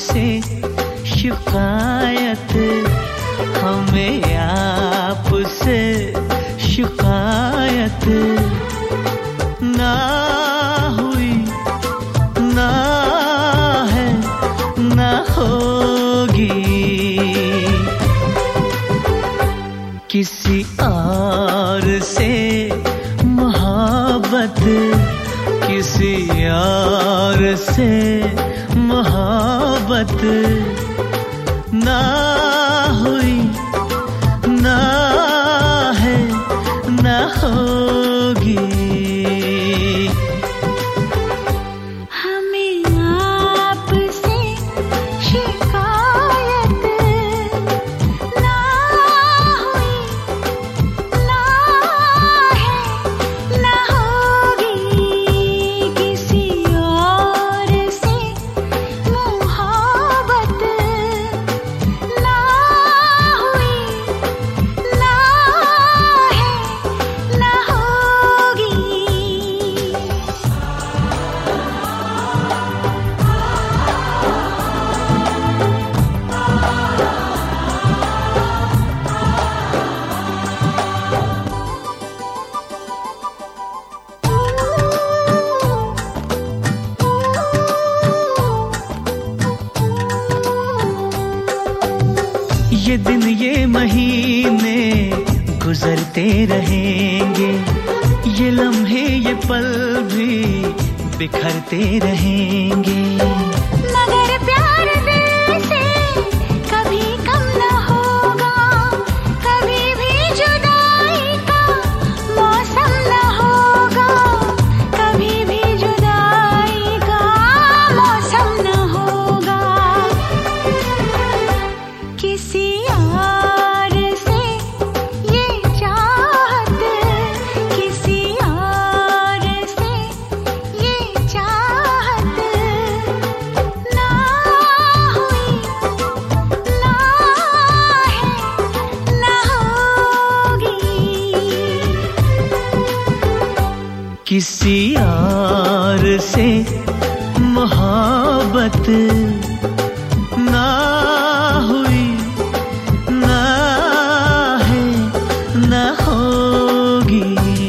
से शिकायत, हमें आपसे शिकायत ना हुई, ना है, ना होगी। किसी और से मोहब्बत, किसी और से मोहब्बत ना हुई, ना है, ना होगी। हमें आपसे शिकायत ना हुई, ना है, ना होगी। किसी और से मोहब्बत ना हुई, ना है, ना होगी। ये दिन ये महीने गुजरते रहेंगे, ये लम्हे ये पल भी बिखरते रहेंगे। मगर प्यार दिल से कभी कम न होगा, कभी भी जुदाई का मौसम न होगा, कभी भी जुदाई का मौसम न होगा। किसी और से ये चाहत, किसी और से ये चाहत ना हुई, ना है, ना होगी। किसी और से मोहब्बत ना हुई, ना है, ना होगी।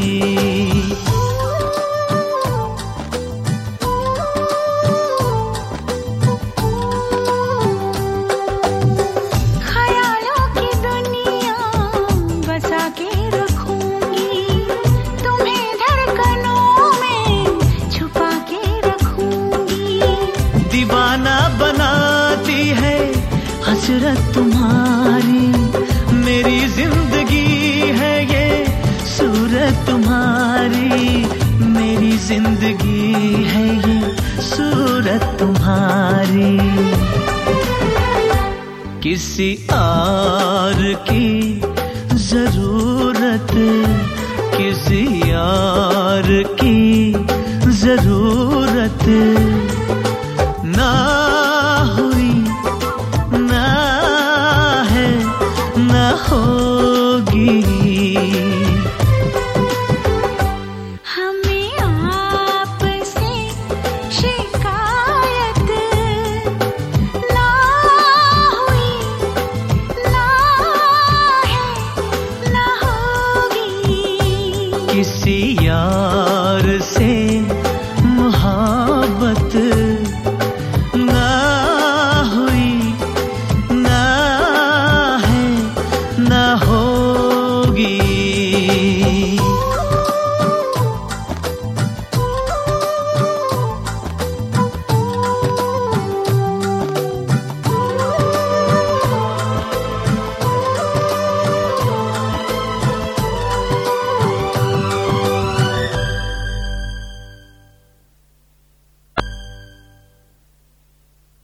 ख्यालों की दुनिया बसा के रखूंगी, तुम्हें धड़कनों में छुपा के रखूंगी। दीवाना बनाती है हसरत तुम्हारी, मेरी जिंदगी है ये सूरत तुम्हारी, मेरी जिंदगी है ये सूरत तुम्हारी। किसी और की जरूरत, किसी और की जरूरत ना हुई, ना है, ना होगी। हमें आपसे शिकायत ना हुई, ना है, ना होगी। किसी और से